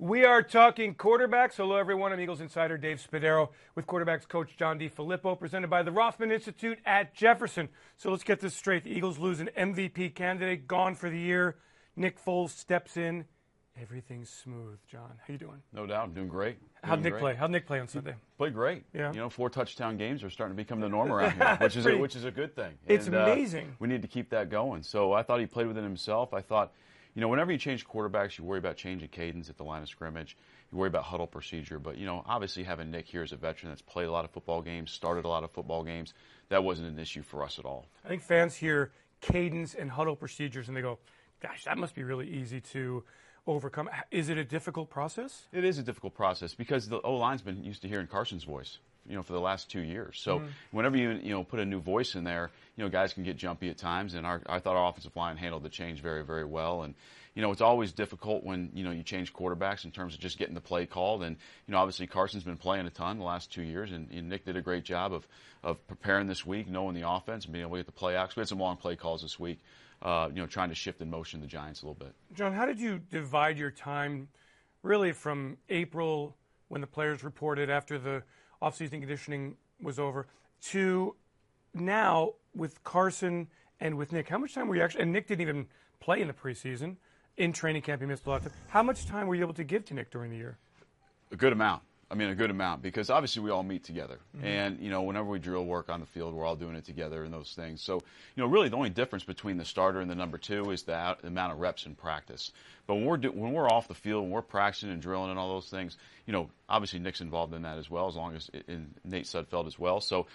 We are talking quarterbacks. Hello, everyone. I'm Eagles insider Dave Spadaro with quarterbacks coach John DeFilippo, presented by the Rothman Institute at Jefferson. So let's get this straight. The Eagles lose an MVP candidate, gone for the year. Nick Foles steps in. Everything's smooth. John, how you doing? No doubt. I'm doing great. How'd Nick play? How'd Nick play on Sunday? Played great. Yeah. 4 touchdown games are starting to become the norm around here, which is a good thing. It's amazing. We need to keep that going. So I thought he played within himself. I thought, whenever you change quarterbacks, you worry about changing cadence at the line of scrimmage. You worry about huddle procedure. But, obviously having Nick here as a veteran that's played a lot of football games, started a lot of football games, that wasn't an issue for us at all. I think fans hear cadence and huddle procedures and they go, gosh, that must be really easy to overcome. Is it a difficult process? It is a difficult process because the O-line's been used to hearing Carson's voice, for the last 2 years. So whenever you put a new voice in there, guys can get jumpy at times. And I thought our offensive line handled the change very, very well. And it's always difficult when you change quarterbacks in terms of just getting the play called. And obviously Carson's been playing a ton the last 2 years, and Nick did a great job of preparing this week, knowing the offense and being able to get the play out. So we had some long play calls this week. Trying to shift in motion the Giants a little bit. John, how did you divide your time really from April when the players reported after the offseason conditioning was over to now with Carson and with Nick? How much time were you actually – and Nick didn't even play in the preseason. In training camp, he missed a lot of time. How much time were you able to give to Nick during the year? A good amount. A good amount, because obviously we all meet together. And, whenever we drill work on the field, we're all doing it together and those things. So, really the only difference between the starter and the number two is the amount of reps in practice. But when we're off the field, when we're practicing and drilling and all those things, obviously Nick's involved in that as well, as long as and Nate Sudfeld as well. So,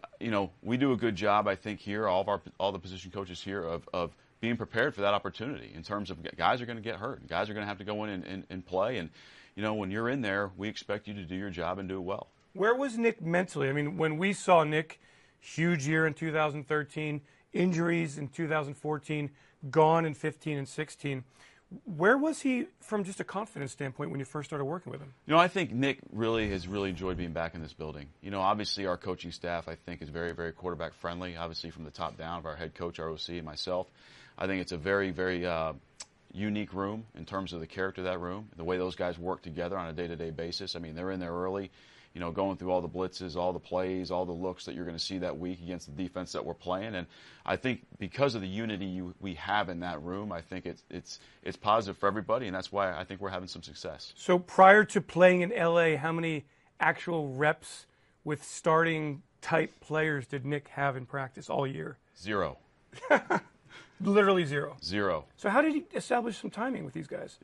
we do a good job, I think, here, all the position coaches here, of being prepared for that opportunity in terms of guys are going to get hurt. Guys are going to have to go in and play. And, when you're in there, we expect you to do your job and do it well. Where was Nick mentally? When we saw Nick, huge year in 2013, injuries in 2014, gone in 15 and 16. Where was he from just a confidence standpoint when you first started working with him? I think Nick has really enjoyed being back in this building. Obviously our coaching staff, I think, is very, very quarterback friendly, obviously from the top down of our head coach, our OC, and myself. I think it's a very, very unique room in terms of the character of that room, the way those guys work together on a day-to-day basis. They're in there early, going through all the blitzes, all the plays, all the looks that you're going to see that week against the defense that we're playing. And I think because of the unity we have in that room, I think it's positive for everybody, and that's why I think we're having some success. So prior to playing in L.A., how many actual reps with starting-type players did Nick have in practice all year? 0. Literally 0. 0. So how did he establish some timing with these guys?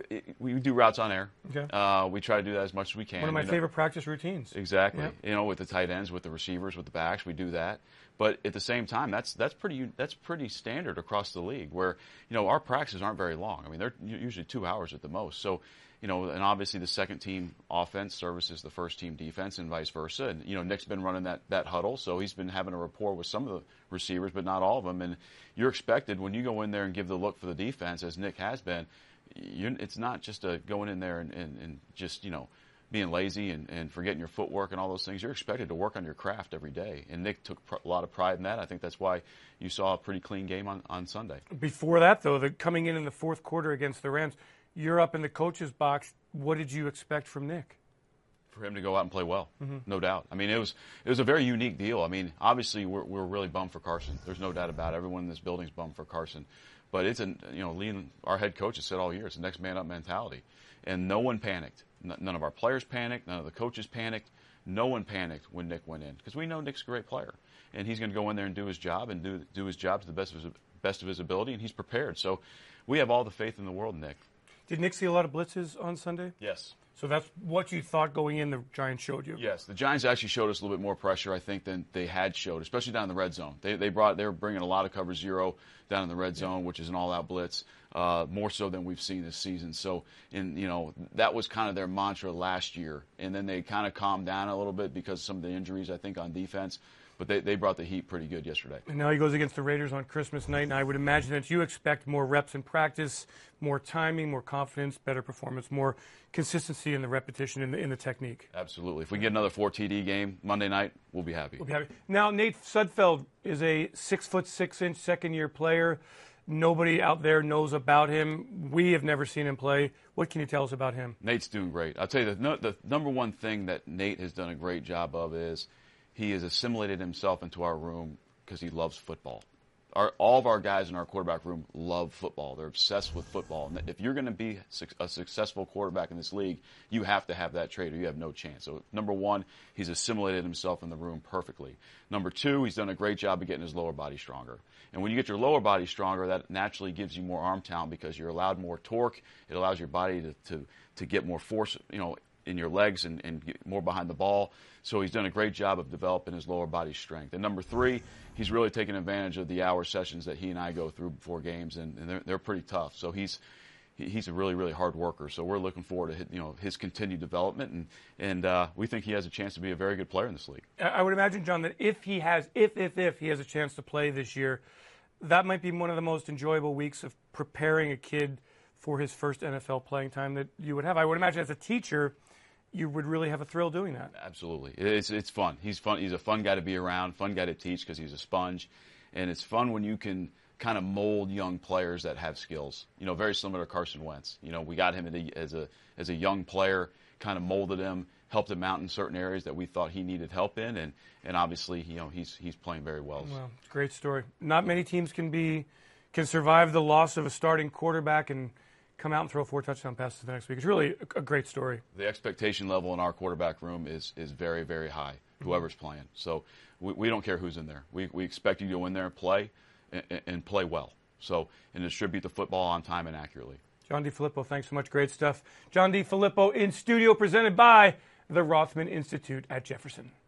We do routes on air. Okay. We try to do that as much as we can. One of my favorite practice routines. Exactly. Yep. With the tight ends, with the receivers, with the backs, we do that. But at the same time, that's pretty standard across the league. Where our practices aren't very long. They're usually 2 hours at the most. So. And obviously the second team offense services the first team defense and vice versa. And, Nick's been running that huddle, so he's been having a rapport with some of the receivers, but not all of them. And you're expected when you go in there and give the look for the defense, as Nick has been, it's not just going in there and just, being lazy and forgetting your footwork and all those things. You're expected to work on your craft every day. And Nick took a lot of pride in that. I think that's why you saw a pretty clean game on Sunday. Before that, though, coming in the fourth quarter against the Rams, you're up in the coach's box. What did you expect from Nick? For him to go out and play well, no doubt. It was a very unique deal. Obviously we're really bummed for Carson. There's no doubt about it. Everyone in this building's bummed for Carson. But it's our head coach has said all year, it's a next man up mentality. And no one panicked. None of our players panicked. None of the coaches panicked. No one panicked when Nick went in, because we know Nick's a great player, and he's going to go in there and do his job and do his job to the best of his ability, and he's prepared. So we have all the faith in the world in Nick. Did Nick see a lot of blitzes on Sunday? Yes. So that's what you thought going in, the Giants showed you? Yes. The Giants actually showed us a little bit more pressure, I think, than they had showed, especially down in the red zone. They were bringing a lot of cover zero down in the red zone, which is an all-out blitz, more so than we've seen this season. So, that was kind of their mantra last year. And then they kind of calmed down a little bit because of some of the injuries, I think, on defense. But they brought the heat pretty good yesterday. And now he goes against the Raiders on Christmas night, and I would imagine that you expect more reps in practice, more timing, more confidence, better performance, more consistency in the repetition in the technique. Absolutely. If we get another 4 TD game Monday night, we'll be happy. Now, Nate Sudfeld is a 6'6" second-year player. Nobody out there knows about him. We have never seen him play. What can you tell us about him? Nate's doing great. I'll tell you, the number one thing that Nate has done a great job of is he has assimilated himself into our room because he loves football. All of our guys in our quarterback room love football. They're obsessed with football. And if you're going to be a successful quarterback in this league, you have to have that trait or you have no chance. So, number one, he's assimilated himself in the room perfectly. Number two, he's done a great job of getting his lower body stronger. And when you get your lower body stronger, that naturally gives you more arm talent because you're allowed more torque. It allows your body to get more force, in your legs and get more behind the ball. So he's done a great job of developing his lower body strength. And number three, he's really taken advantage of the hour sessions that he and I go through before games, and they're pretty tough. So he's a really, really hard worker. So we're looking forward to his continued development, and we think he has a chance to be a very good player in this league. I would imagine, John, that if he has a chance to play this year, that might be one of the most enjoyable weeks of preparing a kid for his first NFL playing time that you would have. I would imagine as a teacher, you would really have a thrill doing that. Absolutely. It's fun. He's fun. He's a fun guy to be around, fun guy to teach because he's a sponge. And it's fun when you can kind of mold young players that have skills. Very similar to Carson Wentz. We got him as a young player, kind of molded him, helped him out in certain areas that we thought he needed help in, and obviously, he's playing very well. Well, great story. Not many teams can survive the loss of a starting quarterback and come out and throw 4 touchdown passes the next week. It's really a great story. The expectation level in our quarterback room is very, very high, whoever's playing. So we don't care who's in there. We expect you to go in there and play well. So, and distribute the football on time and accurately. John DeFilippo, thanks so much. Great stuff. John DeFilippo in studio, presented by the Rothman Institute at Jefferson.